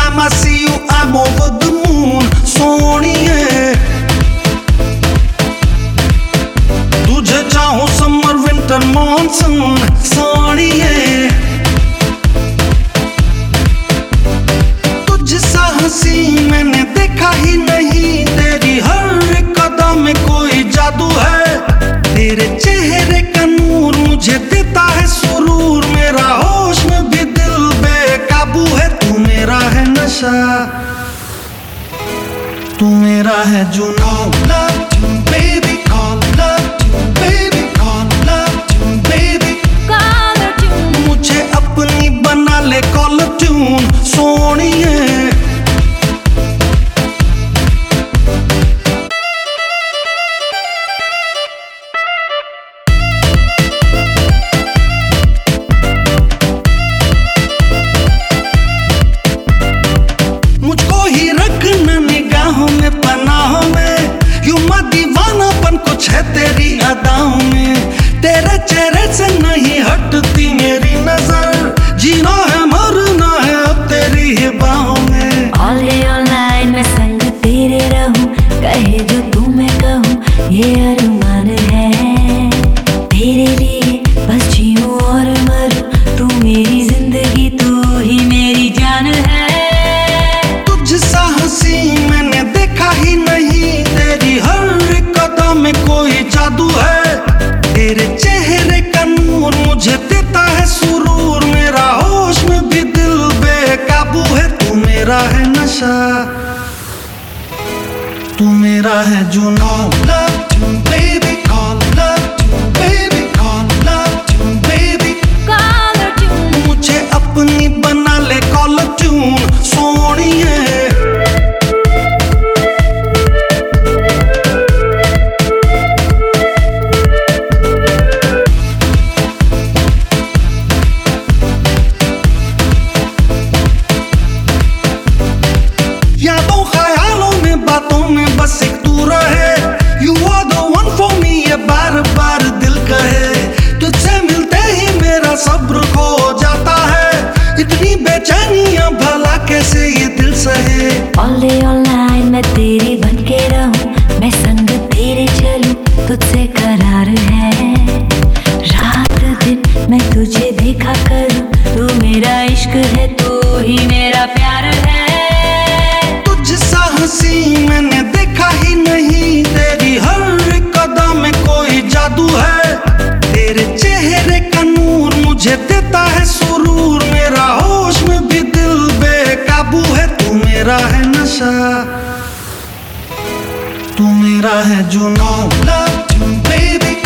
time I see you, I'm over the moon. सोनिए तुझे चाहूं summer winter monsoon. सोनिए तुझसा हंसी मैंने देखा ही नहीं. तेरी हर कदम में कोई जादू है. तेरे चेहरे का नूर मुझे देता है सुरूर. मेरा होश में भी दिल बेकाबू है. तू मेरा है नशा, तू मेरा है जुनून. Love you baby, call love you baby, call love you baby, call tune. मुझे अपनी बना ले कॉल ट्यून. सोनिए मुझको ही रखना निगाहों में पनाहों में. यूं मैं दीवानापन कुछ है तेरी अदाओं में. तेरे चेहरे से नहीं हटती मेरी नजर. जीना है मरना है अब तेरी ही बाहों में. All day all night मैं संग तेरे रहूं. कहे जो तू मैं कहूं ये अरमान है. तेरे लिए बस जीऊं और मरूं. तू मेरी जिंदगी, तू ही मेरी जान है. तुझसा हंसी मैंने देखा ही नहीं. तेरी हर कदम में कोई जादू है. तेरे चेहरे का नूर मुझे देता है सुरूर. मेरा होश में भी दिल बेकाबू है. तू मेरा है नशा, तू मेरा है जुनून. Love you baby, call love you baby, call love you baby, Call tune. मुझे अपनी बना ले कॉल ट्यून. सोनिए यादों ख्यालों में बातों में बस एक तू रहे. You are the one for me, ये बार बार दिल कहे. तुझसे मिलते ही मेरा सब्र खो जाता है. इतनी बेचैनियां भला कैसे ये दिल सहे. All day all night मैं तेरी बन के रहूं. मैं संग तेरे चलूं, तुझसे करार है. रात दिन मैं तुझे देखा करूं. तू मेरा इश्क है, तू ही मेरा प्यार है. तुझसा हंसी मैंने देखा ही नहीं. तेरी हर कदम में कोई जादू है. तेरे चेहरे का नूर मुझे देता है सुरूर. मेरा होश में भी दिल बेकाबू है. तू मेरा है नशा, तू मेरा है जुनून. Love you baby,